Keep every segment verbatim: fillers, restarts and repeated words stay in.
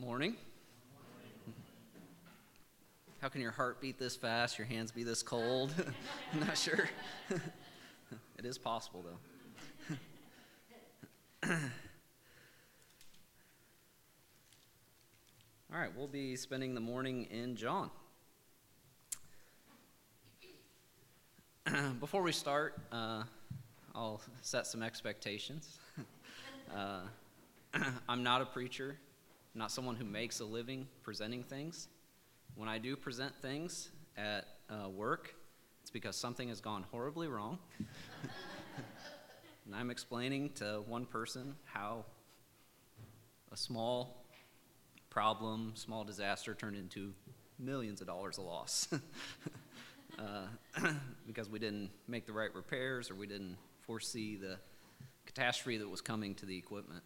Morning. How can your heart beat this fast, your hands be this cold? I'm not sure. It is possible, though. All right, we'll be spending the morning in John. Before we start, uh, I'll set some expectations. uh, I'm not a preacher. I'm not someone who makes a living presenting things. When I do present things at uh, work, it's because something has gone horribly wrong. And I'm explaining to one person how a small problem, small disaster turned into millions of dollars of loss. uh, because we didn't make the right repairs or we didn't foresee the catastrophe that was coming to the equipment.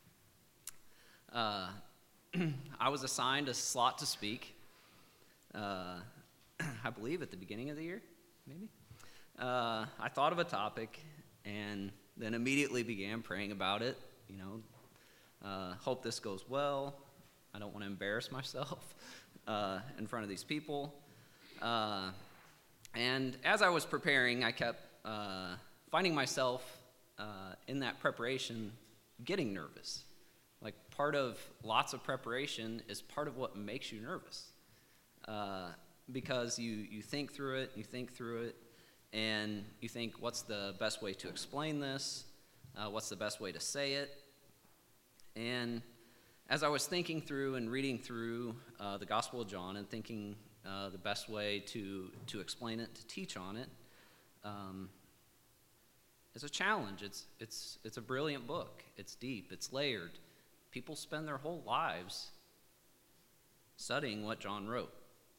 Uh, I was assigned a slot to speak, uh, I believe at the beginning of the year, maybe. Uh, I thought of a topic and then immediately began praying about it, you know, uh, hope this goes well. I don't want to embarrass myself uh, in front of these people. Uh, and as I was preparing, I kept uh, finding myself uh, in that preparation getting nervous. Like part of lots of preparation is part of what makes you nervous. Uh, because you, you think through it, you think through it, and you think, what's the best way to explain this? Uh, what's the best way to say it? And as I was thinking through and reading through uh, the Gospel of John and thinking uh, the best way to, to explain it, to teach on it, um, it's a challenge. It's, it's, it's a brilliant book. It's deep. It's layered. People spend their whole lives studying what John wrote.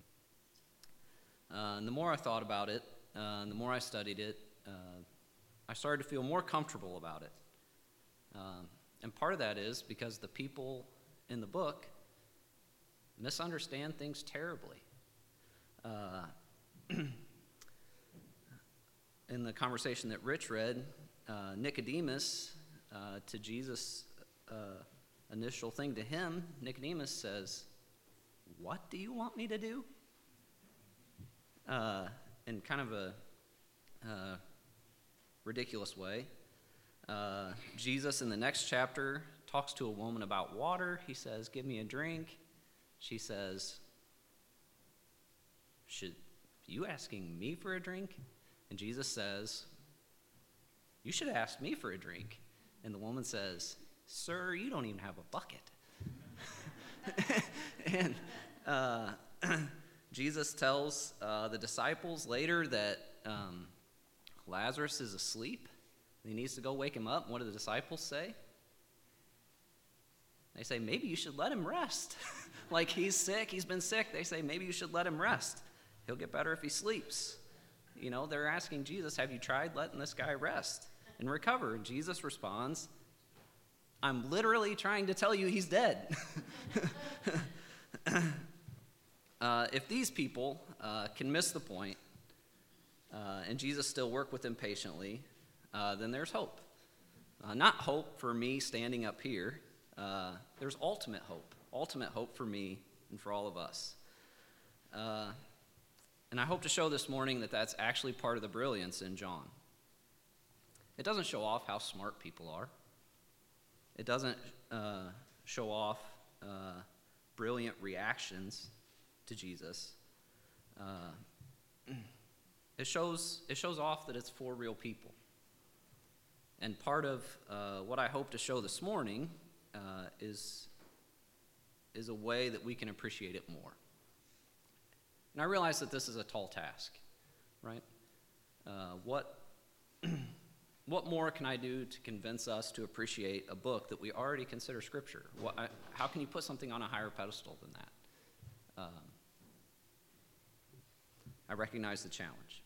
Uh, and the more I thought about it, uh, and the more I studied it, uh, I started to feel more comfortable about it. Um, and part of that is because the people in the book misunderstand things terribly. Uh, in the conversation that Rich read, uh, Nicodemus, uh, to Jesus' uh, initial thing to him, Nicodemus says, "What do you want me to do?" Uh, in kind of a uh, ridiculous way. Uh, Jesus, in the next chapter, talks to a woman about water. He says, "Give me a drink." She says, "Should you asking me for a drink?" And Jesus says, "You should ask me for a drink." And the woman says, "Sir, you don't even have a bucket." and uh, Jesus tells uh, the disciples later that um, Lazarus is asleep. He needs to go wake him up. What do the disciples say? They say, "Maybe you should let him rest." Like he's sick, he's been sick. They say, "Maybe you should let him rest. He'll get better if he sleeps." You know, they're asking Jesus, "Have you tried letting this guy rest and recover?" And Jesus responds, "I'm literally trying to tell you he's dead." uh, if these people uh, can miss the point, uh, and Jesus still work with them patiently, uh, then there's hope. Uh, not hope for me standing up here. Uh, there's ultimate hope. Ultimate hope for me and for all of us. Uh, and I hope to show this morning that that's actually part of the brilliance in John. It doesn't show off how smart people are. It doesn't uh, show off uh, brilliant reactions to Jesus. Uh, it shows it shows off that it's for real people. And part of uh, what I hope to show this morning uh, is is a way that we can appreciate it more. And I realize that this is a tall task, right? Uh, what what more can I do to convince us to appreciate a book that we already consider Scripture? What, I, how can you put something on a higher pedestal than that? Um, I recognize the challenge.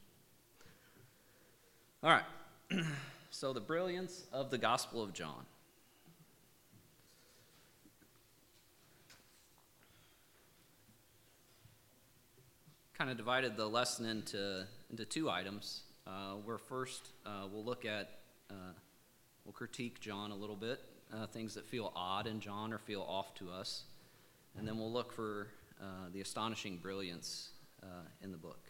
All right. So the brilliance of the Gospel of John. Kind of divided the lesson into into two items. Uh, where first uh, we'll look at, uh, we'll critique John a little bit, uh, things that feel odd in John or feel off to us. and then we'll look for uh, the astonishing brilliance uh, in the book.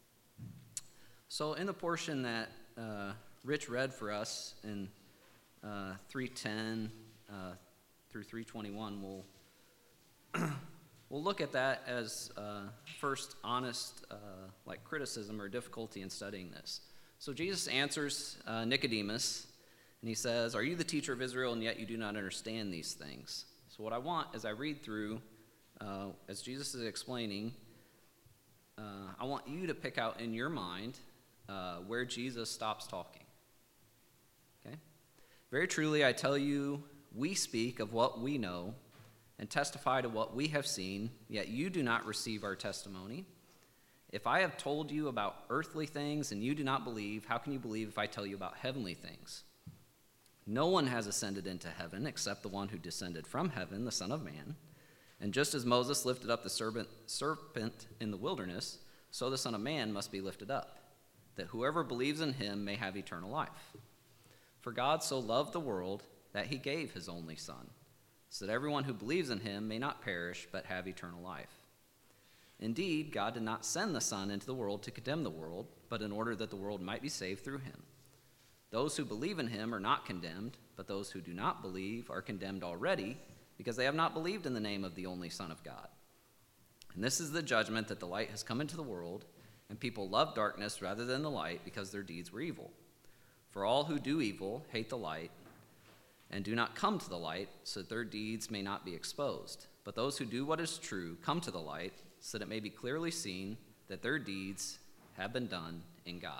So in the portion that uh, Rich read for us in uh, three ten uh, through three twenty-one, we'll we'll look at that as uh, first honest uh, like criticism or difficulty in studying this. So Jesus answers uh, Nicodemus, and he says, "Are you the teacher of Israel, and yet you do not understand these things?" So what I want as I read through, uh, as Jesus is explaining, uh, I want you to pick out in your mind uh, where Jesus stops talking. Okay? "Very truly I tell you, we speak of what we know and testify to what we have seen, yet you do not receive our testimony. If I have told you about earthly things and you do not believe, how can you believe if I tell you about heavenly things? No one has ascended into heaven except the one who descended from heaven, the Son of Man. And just as Moses lifted up the serpent, serpent in the wilderness, so the Son of Man must be lifted up, that whoever believes in him may have eternal life. For God so loved the world that he gave his only Son, so that everyone who believes in him may not perish but have eternal life. Indeed, God did not send the Son into the world to condemn the world, but in order that the world might be saved through him. Those who believe in him are not condemned, but those who do not believe are condemned already, because they have not believed in the name of the only Son of God. And this is the judgment, that the light has come into the world, and people love darkness rather than the light, because their deeds were evil. For all who do evil hate the light, and do not come to the light, so that their deeds may not be exposed. But those who do what is true come to the light, so that it may be clearly seen that their deeds have been done in God."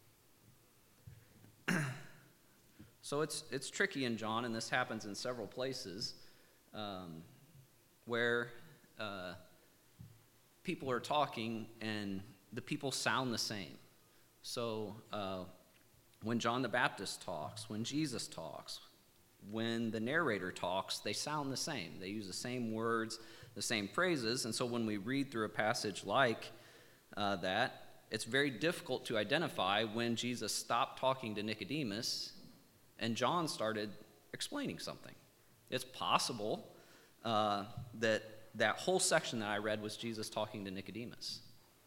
So it's it's tricky in John, and this happens in several places, um, where uh, people are talking and the people sound the same. So uh, when John the Baptist talks, when Jesus talks, when the narrator talks, they sound the same. They use the same words, the same phrases, and so when we read through a passage like uh, that, it's very difficult to identify when Jesus stopped talking to Nicodemus and John started explaining something. It's possible uh, that that whole section that I read was Jesus talking to Nicodemus.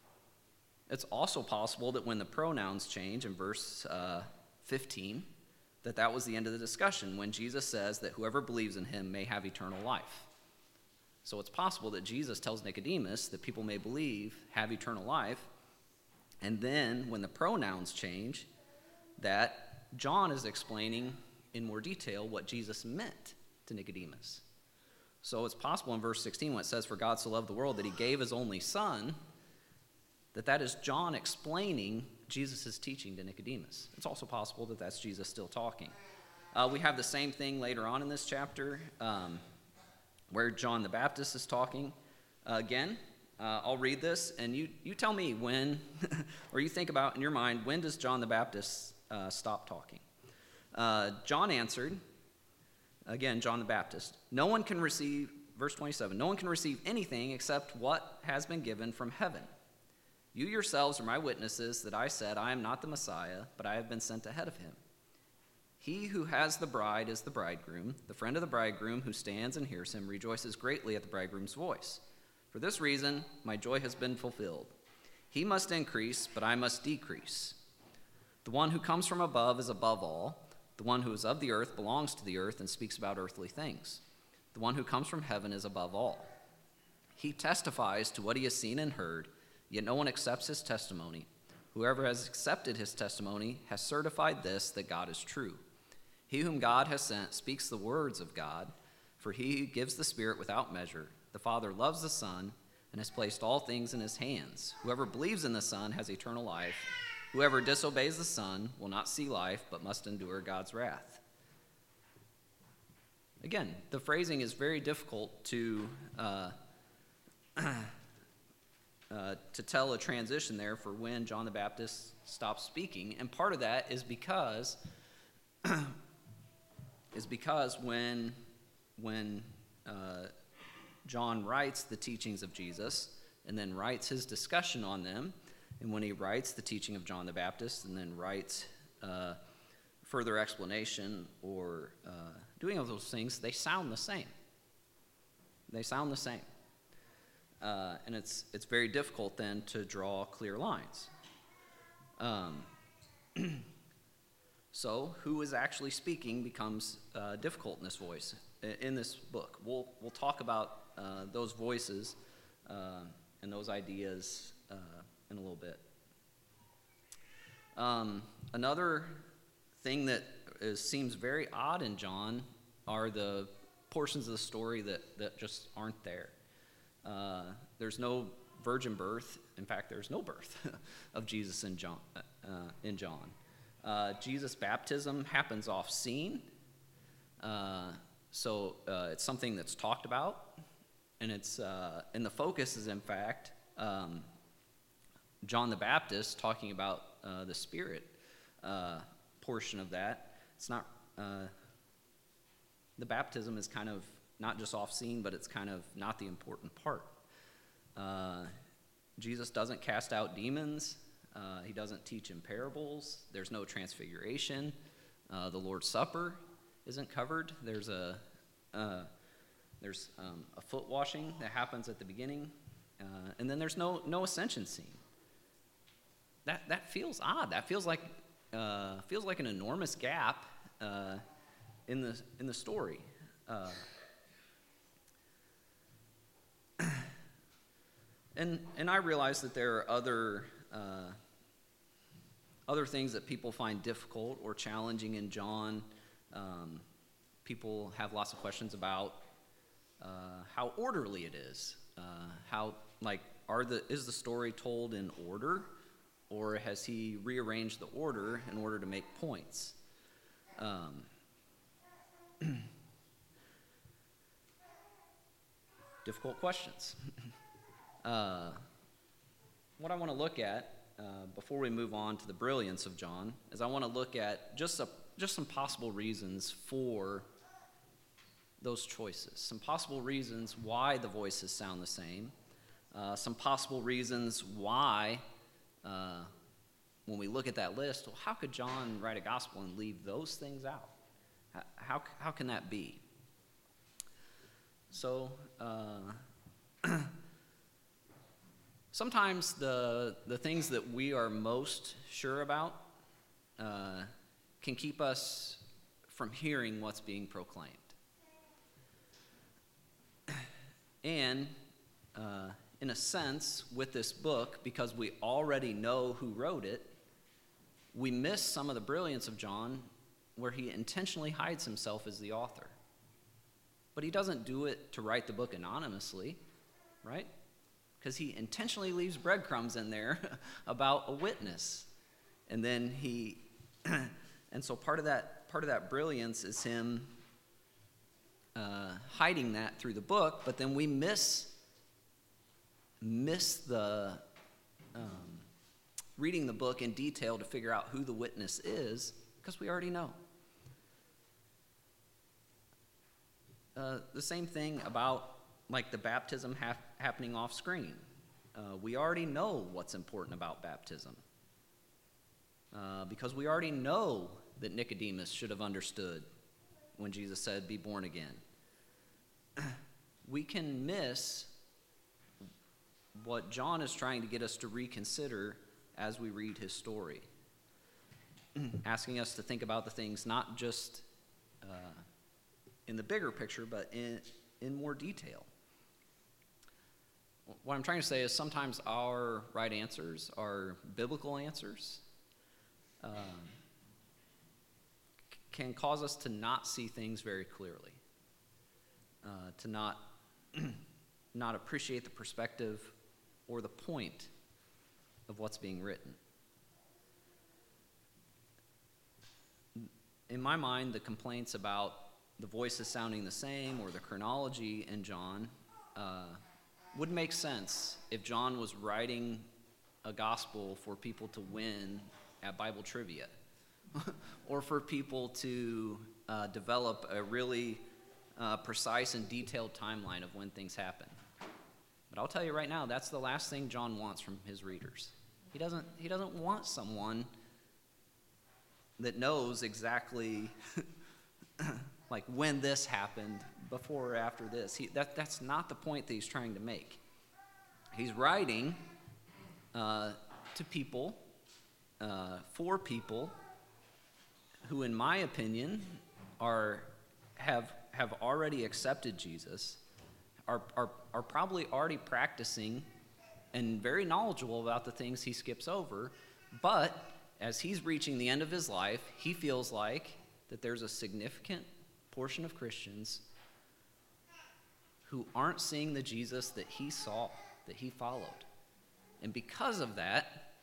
It's also possible that when the pronouns change in verse uh, fifteen, that that was the end of the discussion, when Jesus says that whoever believes in him may have eternal life. So it's possible that Jesus tells Nicodemus that people may believe, have eternal life, and then when the pronouns change, that John is explaining in more detail what Jesus meant to Nicodemus. So it's possible in verse sixteen when it says, "For God so loved the world that he gave his only Son," that that is John explaining Jesus' teaching to Nicodemus. It's also possible that that's Jesus still talking. Uh, we have the same thing later on in this chapter, um, where John the Baptist is talking. Uh, again, uh, I'll read this, and you, you tell me when, or you think about in your mind, when does John the Baptist uh, stop talking? Uh, John answered, again, John the Baptist, "No one can receive," verse twenty-seven, "no one can receive anything except what has been given from heaven. You yourselves are my witnesses that I said, I am not the Messiah, but I have been sent ahead of him. He who has the bride is the bridegroom. The friend of the bridegroom who stands and hears him rejoices greatly at the bridegroom's voice. For this reason, my joy has been fulfilled. He must increase, but I must decrease. The one who comes from above is above all. The one who is of the earth belongs to the earth and speaks about earthly things. The one who comes from heaven is above all. He testifies to what he has seen and heard, yet no one accepts his testimony. Whoever has accepted his testimony has certified this, that God is true. He whom God has sent speaks the words of God, for he gives the Spirit without measure. The Father loves the Son and has placed all things in his hands. Whoever believes in the Son has eternal life. Whoever disobeys the Son will not see life, but must endure God's wrath." Again, the phrasing is very difficult to uh, Uh, to tell a transition there for when John the Baptist stops speaking, and part of that is because is because when when uh, John writes the teachings of Jesus and then writes his discussion on them, and when he writes the teaching of John the Baptist and then writes uh, further explanation or uh, doing all those things, they sound the same. They sound the same. Uh, and it's it's very difficult then to draw clear lines. Um, so who is actually speaking becomes uh, difficult in this voice, in this book. We'll we'll talk about uh, those voices uh, and those ideas uh, in a little bit. Um, another thing that is, seems very odd in John are the portions of the story that, that just aren't there. Uh, there's no virgin birth. In fact, there's no birth of Jesus in John. Uh, in John, uh, Jesus' baptism happens off scene, uh, so uh, it's something that's talked about, and it's uh, and the focus is in fact um, John the Baptist talking about uh, the Spirit uh, portion of that. It's not uh, the baptism is kind of not just off scene, but it's kind of not the important part. Uh, Jesus doesn't cast out demons. Uh, he doesn't teach in parables. There's no transfiguration. Uh, the Lord's Supper isn't covered. There's a uh, there's um, a foot washing that happens at the beginning, uh, and then there's no no ascension scene. That that feels odd. That feels like uh, feels like an enormous gap uh, in the in the story. Uh, And and I realize that there are other uh, other things that people find difficult or challenging in John. Um, people have lots of questions about uh, how orderly it is. Uh, how like are the is the story told in order, or has he rearranged the order in order to make points? Um, difficult questions. Uh, what I want to look at uh, before we move on to the brilliance of John is I want to look at just a, just some possible reasons for those choices, some possible reasons why the voices sound the same, uh, some possible reasons why uh, when we look at that list, well, how could John write a gospel and leave those things out? How how, how can that be? So. Uh, Sometimes the, the things that we are most sure about uh, can keep us from hearing what's being proclaimed. And uh, in a sense, with this book, because we already know who wrote it, we miss some of the brilliance of John where he intentionally hides himself as the author. But he doesn't do it to write the book anonymously, right? Because he intentionally leaves breadcrumbs in there about a witness. And then he, and so part of that part of that brilliance is him uh, hiding that through the book, but then we miss, miss the, um, reading the book in detail to figure out who the witness is, because we already know. Uh, the same thing about like the baptism ha- happening off screen. Uh, we already know what's important about baptism. Uh, because we already know that Nicodemus should have understood when Jesus said, be born again. We can miss what John is trying to get us to reconsider as we read his story. Asking us to think about the things not just uh, in the bigger picture, but in, in more detail. What I'm trying to say is sometimes our right answers are biblical answers. Um, can cause us to not see things very clearly, uh, to not not appreciate the perspective or the point of what's being written. In my mind, the complaints about the voices sounding the same or the chronology in John uh, would make sense if John was writing a gospel for people to win at Bible trivia or for people to uh, develop a really uh, precise and detailed timeline of when things happen. But I'll tell you right now, that's the last thing John wants from his readers. He doesn't, he doesn't want someone that knows exactly like when this happened, before or after this. He, that, that's not the point that he's trying to make. he's writing uh, to people, uh, for people who, in my opinion, are have have already accepted Jesus, are are are probably already practicing and very knowledgeable about the things he skips over, but as he's reaching the end of his life, he feels like that there's a significant portion of Christians who aren't seeing the Jesus that he saw, that he followed. And because of that,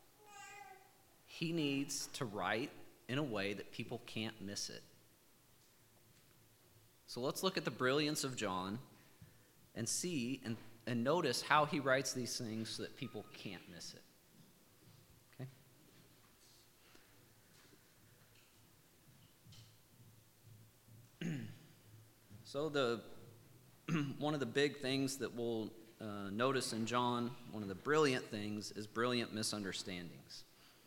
he needs to write in a way that people can't miss it. So let's look at the brilliance of John and see and, and notice how he writes these things so that people can't miss it. So the one of the big things that we'll uh, notice in John, one of the brilliant things, is brilliant misunderstandings.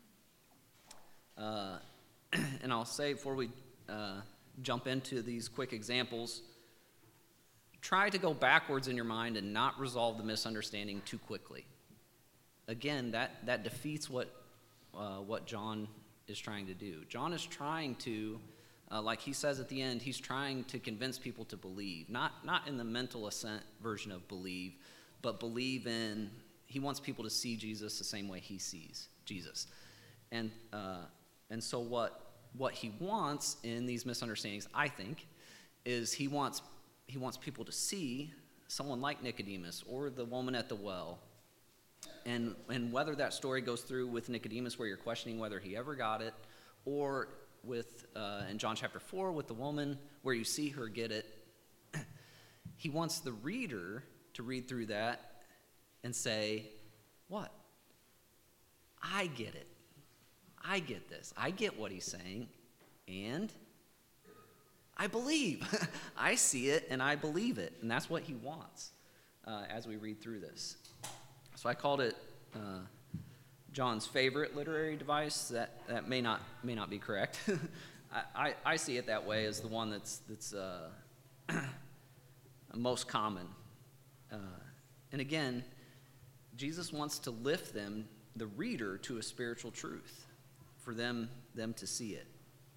Uh, and I'll say before we uh, jump into these quick examples, try to go backwards in your mind and not resolve the misunderstanding too quickly. Again, that, that defeats what uh, what John is trying to do. John is trying to Uh, like he says at the end, he's trying to convince people to believe. Not not in the mental assent version of believe, but believe in, he wants people to see Jesus the same way he sees Jesus. And uh, and so what what he wants in these misunderstandings, I think, is he wants he wants people to see someone like Nicodemus or the woman at the well. And, and whether that story goes through with Nicodemus where you're questioning whether he ever got it, or with uh, in John chapter four with the woman where you see her get it, he wants the reader to read through that and say, what? I get it. I get this. I get what he's saying, and I believe. I see it, and I believe it, and that's what he wants uh, as we read through this. So I called it Uh, John's favorite literary device. That, that may not may not be correct. I, I, I see it that way as the one that's that's uh, most common. Uh, and again, Jesus wants to lift them, the reader, to a spiritual truth, for them them to see it.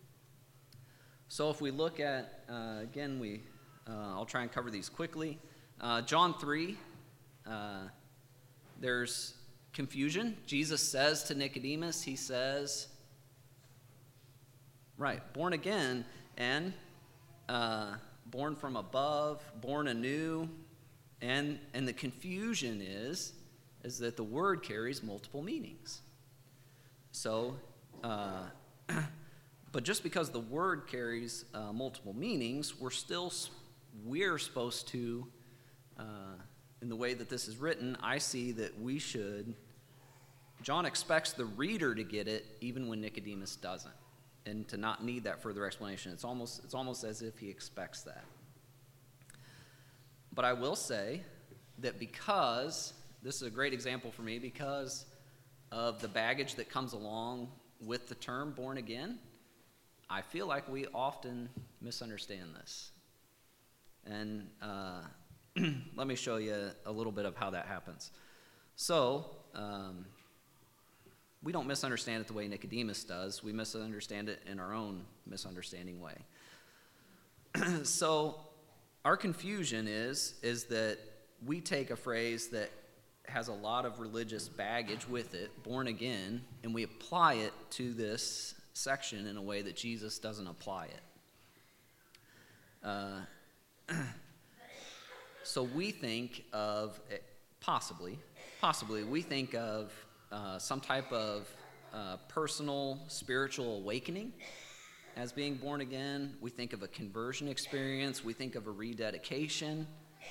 So if we look at uh, again, we uh, I'll try and cover these quickly. Uh, John three. Uh, there's confusion. Jesus says to Nicodemus, he says, right, born again and uh, born from above, born anew, and and the confusion is is that the word carries multiple meanings. So, uh, but just because the word carries uh, multiple meanings, we're still we're supposed to. Uh, In the way that this is written, I see that we should, John expects the reader to get it even when Nicodemus doesn't, and to not need that further explanation. It's almost, it's almost as if he expects that. But I will say that because, this is a great example for me, because of the baggage that comes along with the term born again, I feel like we often misunderstand this. And, uh, let me show you a little bit of how that happens. So, um, we don't misunderstand it the way Nicodemus does. We misunderstand it in our own misunderstanding way. So, our confusion is, is that we take a phrase that has a lot of religious baggage with it, born again, and we apply it to this section in a way that Jesus doesn't apply it. Uh, So we think of, possibly, possibly, we think of uh, some type of uh, personal spiritual awakening as being born again. We think of a conversion experience. We think of a rededication.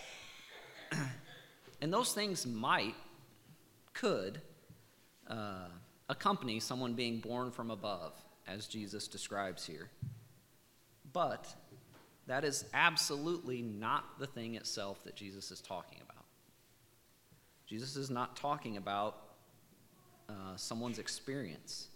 And those things might, could, uh, accompany someone being born from above, as Jesus describes here. But that is absolutely not the thing itself that Jesus is talking about. Jesus is not talking about uh, someone's experience.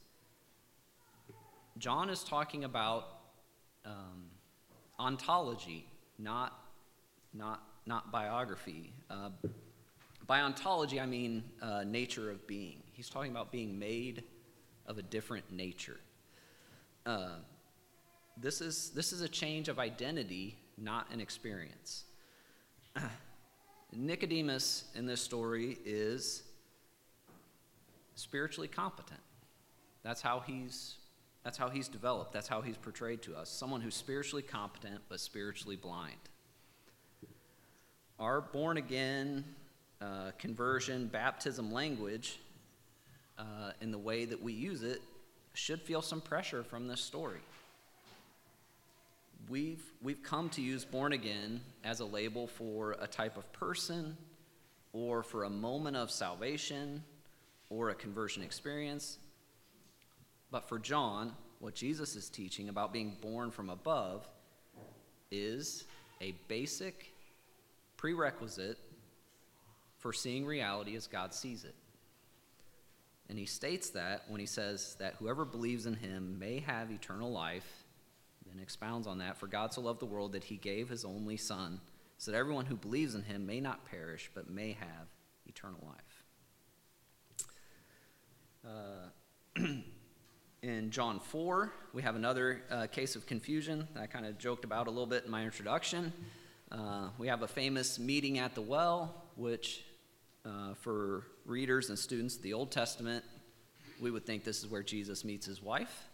John is talking about um, ontology, not not not biography. Uh, By ontology, I mean uh, nature of being. He's talking about being made of a different nature. Uh, this is this is a change of identity, not an experience. Nicodemus in this story is spiritually competent. That's how he's that's how he's developed. That's how he's portrayed to us. Someone who's spiritually competent but spiritually blind. Our born again uh, conversion baptism language, uh, in the way that we use it, should feel some pressure from this story. We've, we've come to use born again as a label for a type of person or for a moment of salvation or a conversion experience. But for John, what Jesus is teaching about being born from above is a basic prerequisite for seeing reality as God sees it. And he states that when he says that whoever believes in him may have eternal life, then expounds on that. For God so loved the world that he gave his only Son, so that everyone who believes in him may not perish, but may have eternal life. Uh, in John four, we have another uh, case of confusion that I kind of joked about a little bit in my introduction. Uh, we have a famous meeting at the well, which uh, for readers and students of the Old Testament, we would think this is where Jesus meets his wife.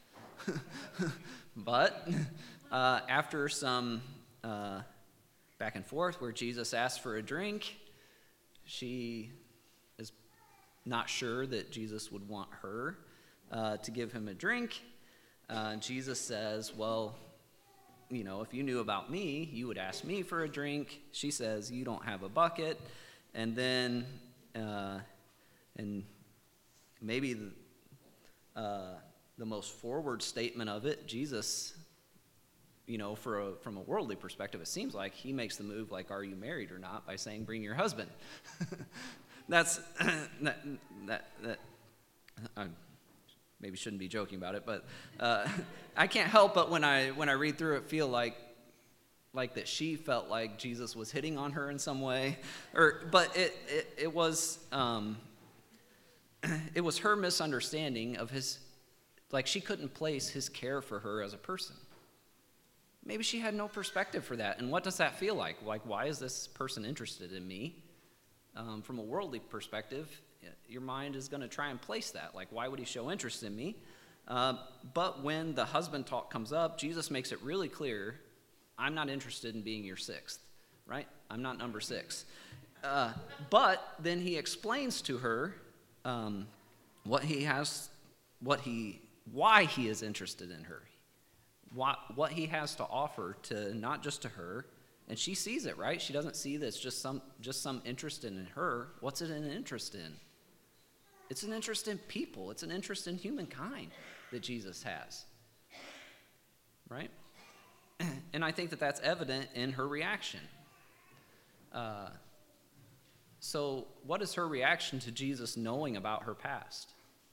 But uh, after some uh, back and forth where Jesus asks for a drink, she is not sure that Jesus would want her uh, to give him a drink. Uh, Jesus says, well, you know, if you knew about me, you would ask me for a drink. She says, you don't have a bucket. And then, uh, and maybe the, uh, the most forward statement of it, Jesus, you know, for a, from a worldly perspective, it seems like he makes the move like, are you married or not, by saying, bring your husband. That's, that, that, that I maybe shouldn't be joking about it, but uh, I can't help but when I when I read through it, feel like like that she felt like Jesus was hitting on her in some way, or but it it, it was um, it was her misunderstanding of his, like she couldn't place his care for her as a person. Maybe she had no perspective for that. And what does that feel like? Like, why is this person interested in me? Um, from a worldly perspective, your mind is going to try and place that. Like, why would he show interest in me? Uh, but when the husband talk comes up, Jesus makes it really clear, I'm not interested in being your sixth, right? I'm not number six. Uh, but then he explains to her um, what he has, what he, why he is interested in her, what, what he has to offer to not just to her. And she sees it, right? She doesn't see that it's just some just some interest in her. What's it an interest in? It's an interest in people. It's an interest in humankind that Jesus has, right? And I think that that's evident in her reaction. Uh, so what is her reaction to Jesus knowing about her past?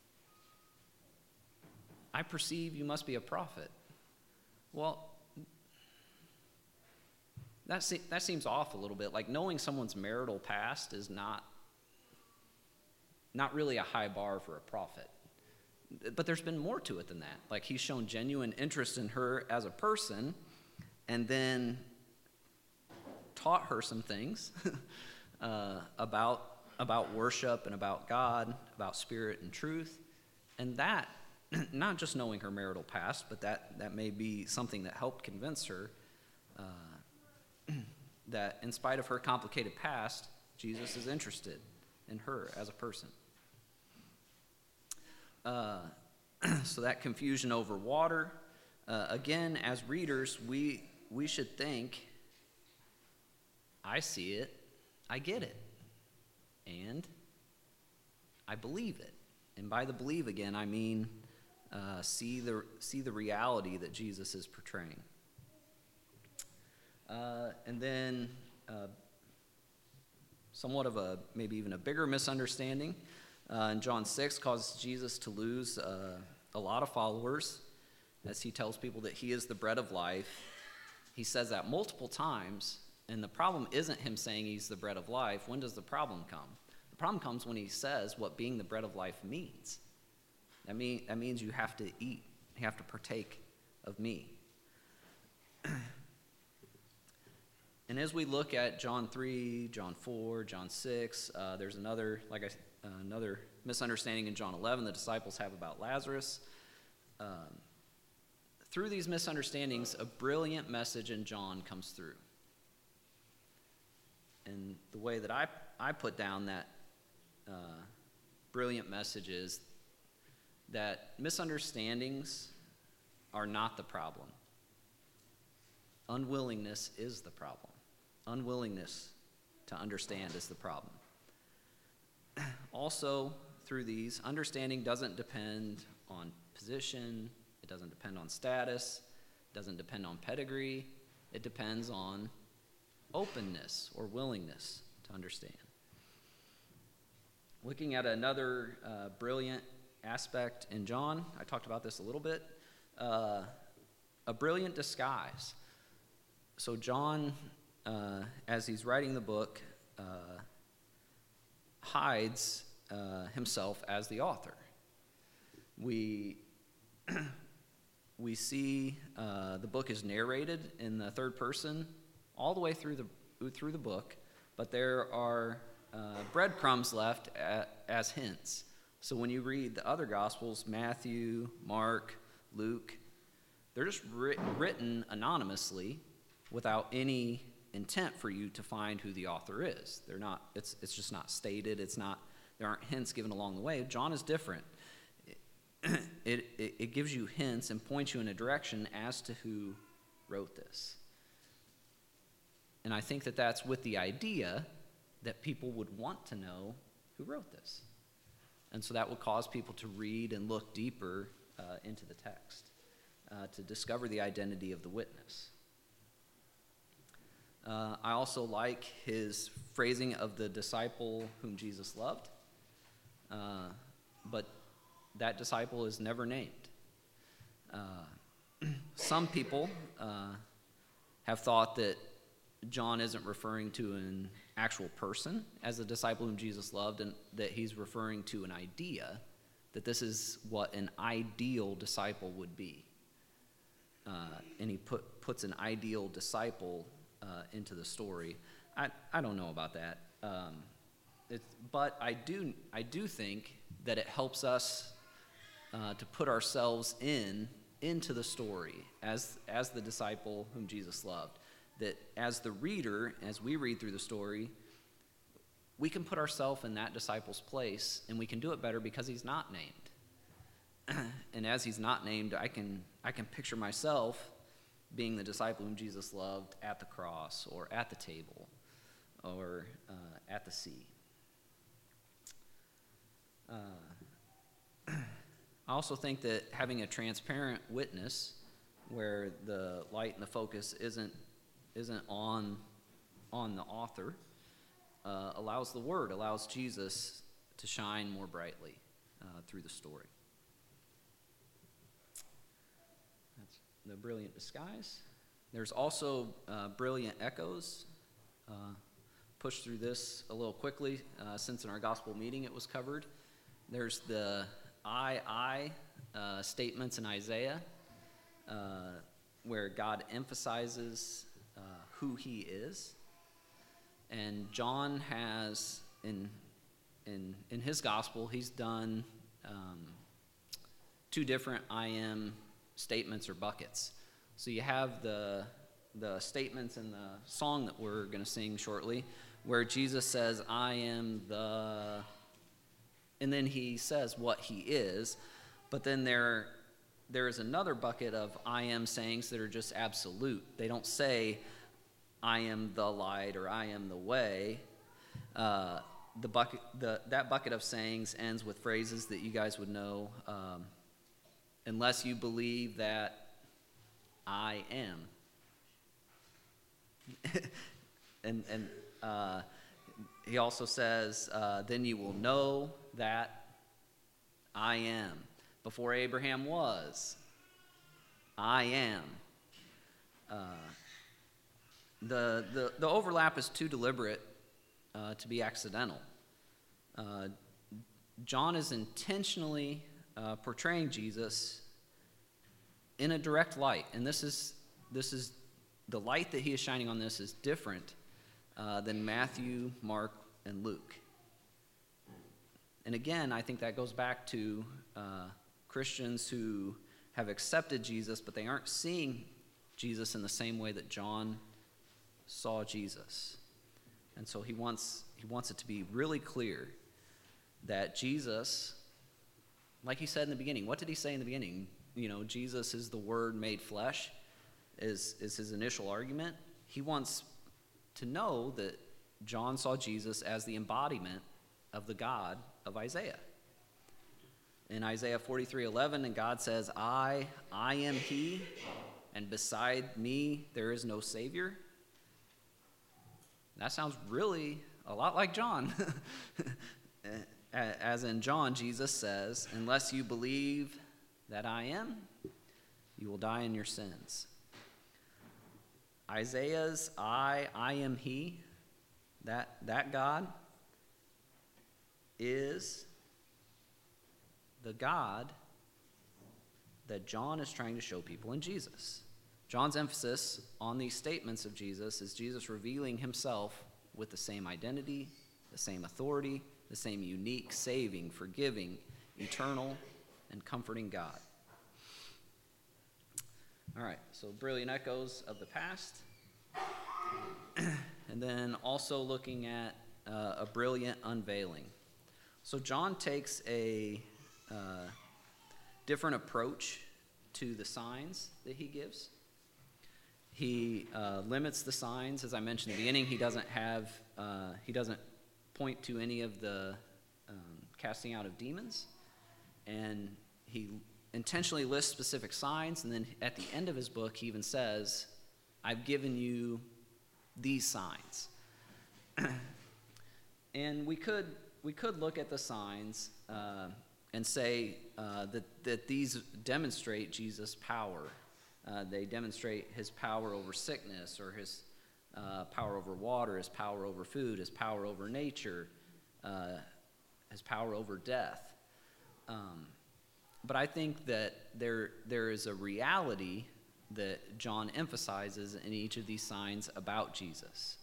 I perceive you must be a prophet. Well, That, se- that seems off a little bit. Like, knowing someone's marital past is not, not really a high bar for a prophet. But there's been more to it than that. Like, he's shown genuine interest in her as a person and then taught her some things uh, about, about worship and about God, about spirit and truth. And that, not just knowing her marital past, but that, that may be something that helped convince her uh, that in spite of her complicated past, Jesus is interested in her as a person. Uh, so that confusion over water, uh, again, as readers, we we should think, I see it, I get it, and I believe it. And by the believe, again, I mean uh, see the see the reality that Jesus is portraying. Uh, and then uh, somewhat of a, maybe even a bigger misunderstanding uh, in John six causes Jesus to lose uh, a lot of followers as he tells people that he is the bread of life. He says that multiple times, and the problem isn't him saying he's the bread of life. When does the problem come? The problem comes when he says what being the bread of life means. That, mean, that means you have to eat, you have to partake of me. And as we look at John three, John four, John six, uh, there's another, like I, uh, another misunderstanding in John eleven the disciples have about Lazarus. Um, through these misunderstandings, a brilliant message in John comes through. And the way that I, I put down that uh, brilliant message is that misunderstandings are not the problem. Unwillingness is the problem. Unwillingness to understand is the problem. Also, through these, understanding doesn't depend on position, it doesn't depend on status, it doesn't depend on pedigree, it depends on openness or willingness to understand. Looking at another uh, brilliant aspect in John, I talked about this a little bit, uh, a brilliant disguise. So John, uh, as he's writing the book, uh, hides uh, himself as the author. We we see uh, the book is narrated in the third person all the way through the through the book, but there are uh, breadcrumbs left at, as hints. So when you read the other Gospels, Matthew, Mark, Luke, they're just writ- written anonymously, without any intent for you to find who the author is. They're not, it's it's just not stated, it's not, there aren't hints given along the way. John is different. It, it, it gives you hints and points you in a direction as to who wrote this. And I think that that's with the idea that people would want to know who wrote this. And so that would cause people to read and look deeper uh, into the text, uh, to discover the identity of the witness. Uh, I also like his phrasing of the disciple whom Jesus loved, uh, but that disciple is never named. Uh, some people uh, have thought that John isn't referring to an actual person as the disciple whom Jesus loved, and that he's referring to an idea, that this is what an ideal disciple would be. Uh, and he put, puts an ideal disciple Uh, into the story. I, I don't know about that, um, it's, but I do I do think that it helps us uh, to put ourselves in into the story as as the disciple whom Jesus loved. That as the reader, as we read through the story, we can put ourselves in that disciple's place, and we can do it better because he's not named. And as he's not named, I can I can picture myself being the disciple whom Jesus loved at the cross, or at the table, or uh, at the sea. Uh, I also think that having a transparent witness, where the light and the focus isn't isn't on on the author, uh, allows the Word, allows Jesus to shine more brightly uh, through the story. The brilliant disguise. There's also uh, brilliant echoes. Uh, push through this a little quickly, uh, since in our gospel meeting it was covered. There's the I, I uh, statements in Isaiah, uh, where God emphasizes uh, who he is. And John has, in, in, in his gospel, he's done um, two different I am statements or buckets. So you have the the statements in the song that we're going to sing shortly, where Jesus says, I am the, and then he says what he is. But then there there is another bucket of I am sayings that are just absolute. They don't say, I am the light or I am the way. Uh, the bucket, the that bucket of sayings ends with phrases that you guys would know. Um, Unless you believe that I am. and and uh, he also says, uh, then you will know that I am. Before Abraham was, I am. Uh, the, the, the overlap is too deliberate uh, to be accidental. uh, John is intentionally uh, portraying Jesus in a direct light, and this is this is the light that he is shining on. This is different uh, than Matthew, Mark, and Luke. And again, I think that goes back to uh, Christians who have accepted Jesus, but they aren't seeing Jesus in the same way that John saw Jesus. And so he wants he wants it to be really clear that Jesus, like he said in the beginning, what did he say in the beginning? You know, Jesus is the Word made flesh, is, is his initial argument. He wants to know that John saw Jesus as the embodiment of the God of Isaiah. In Isaiah forty-three eleven, and God says, I, I am he, and beside me there is no Savior. That sounds really a lot like John. As in John, Jesus says, unless you believe that I am, you will die in your sins. Isaiah's I, I am he, that, that God is the God that John is trying to show people in Jesus. John's emphasis on these statements of Jesus is Jesus revealing himself with the same identity, the same authority, the same unique, saving, forgiving, eternal, and comforting God. All right, so brilliant echoes of the past. And then also looking at uh, a brilliant unveiling. So John takes a uh, different approach to the signs that he gives. He uh, limits the signs. As I mentioned at the beginning, he doesn't have, uh, he doesn't point to any of the um, casting out of demons. And he intentionally lists specific signs, and then at the end of his book, he even says, I've given you these signs. And we could we could look at the signs uh, and say uh, that, that these demonstrate Jesus' power. Uh, they demonstrate his power over sickness, or his uh, power over water, his power over food, his power over nature, uh, his power over death. Um, but I think that there there is a reality that John emphasizes in each of these signs about Jesus.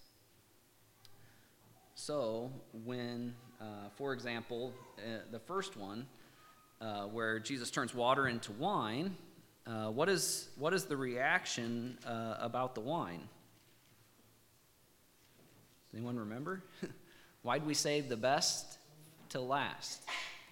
So when, uh, for example, uh, the first one, uh, where Jesus turns water into wine, uh, what is what is the reaction uh, about the wine? Does anyone remember? Why did we save the best till last?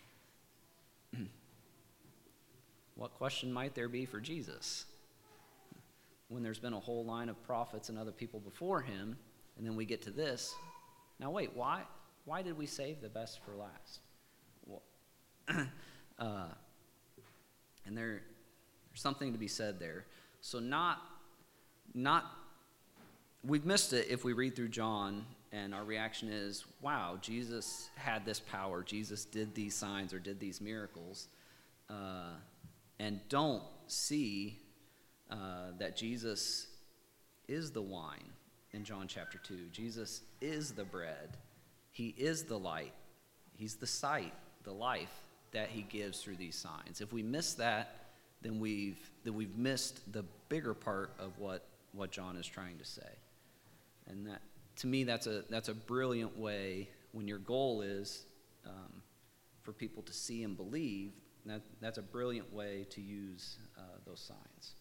What question might there be for Jesus? When there's been a whole line of prophets and other people before him, and then we get to this. Now wait, why why did we save the best for last? Well, uh, and there, there's something to be said there. So not, not, we've missed it if we read through John and our reaction is, wow, Jesus had this power, Jesus did these signs or did these miracles, uh, and don't see uh, that Jesus is the wine in John chapter two. Jesus is the bread. He is the light. He's the sight, the life that he gives through these signs. If we miss that, then we've then we've missed the bigger part of what, what John is trying to say. And that, to me, that's a that's a brilliant way, when your goal is um, for people to see and believe, that that's a brilliant way to use uh, those signs.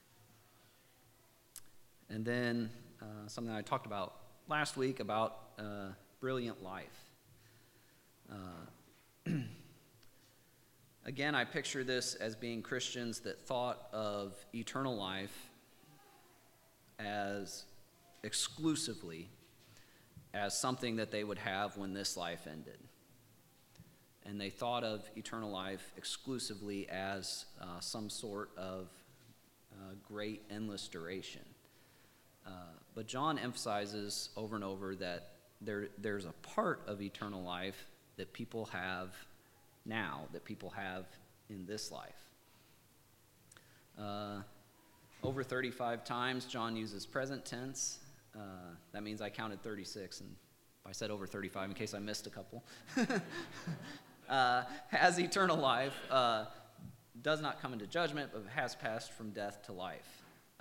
And then uh, something I talked about last week about uh, brilliant life. Uh, again, I picture this as being Christians that thought of eternal life as exclusively as something that they would have when this life ended. And they thought of eternal life exclusively as uh, some sort of uh, great endless duration. Uh, but John emphasizes over and over that there there's a part of eternal life that people have now, that people have in this life. Uh, over thirty-five times, John uses present tense. Uh, that means I counted thirty-six, and I said over thirty-five in case I missed a couple, uh, has eternal life, uh, does not come into judgment, but has passed from death to life.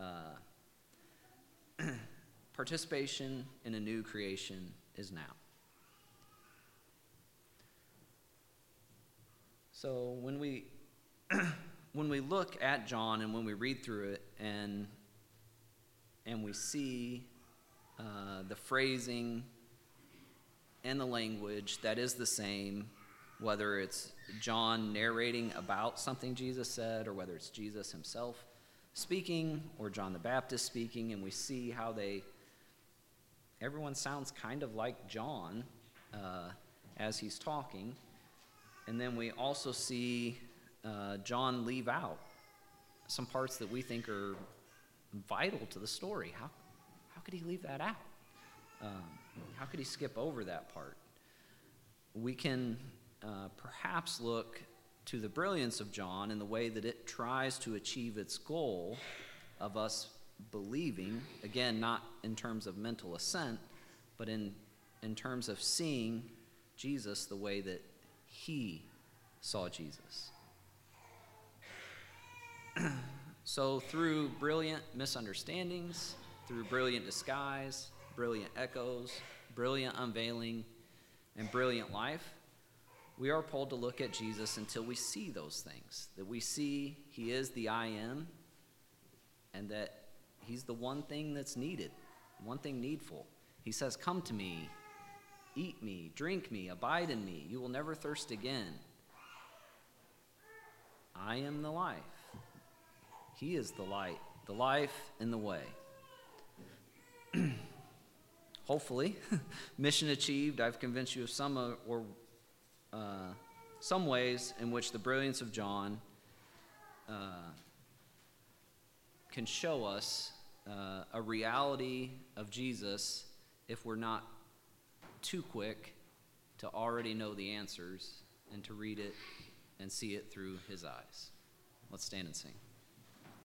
Uh, participation in a new creation is now. So when we when we look at John and when we read through it and and we see uh, the phrasing and the language that is the same, whether it's John narrating about something Jesus said or whether it's Jesus himself speaking or John the Baptist speaking, and we see how they, everyone sounds kind of like John uh, as he's talking. And then we also see uh, John leave out some parts that we think are vital to the story. How, how could he leave that out? Um, how could he skip over that part? We can uh, perhaps look to the brilliance of John in the way that it tries to achieve its goal of us believing, again, not in terms of mental assent, but in, in terms of seeing Jesus the way that he saw Jesus. So through brilliant misunderstandings, through brilliant disguise, brilliant echoes, brilliant unveiling, and brilliant life, we are pulled to look at Jesus until we see those things, that we see he is the I am, and that he's the one thing that's needed, one thing needful. He says, "Come to me, eat me, drink me, abide in me. You will never thirst again. I am the life." He is the light, the life and the way. Hopefully, mission achieved. I've convinced you of some uh, or uh, some ways in which the brilliance of John uh, can show us uh, a reality of Jesus if we're not too quick to already know the answers and to read it and see it through his eyes. Let's stand and sing.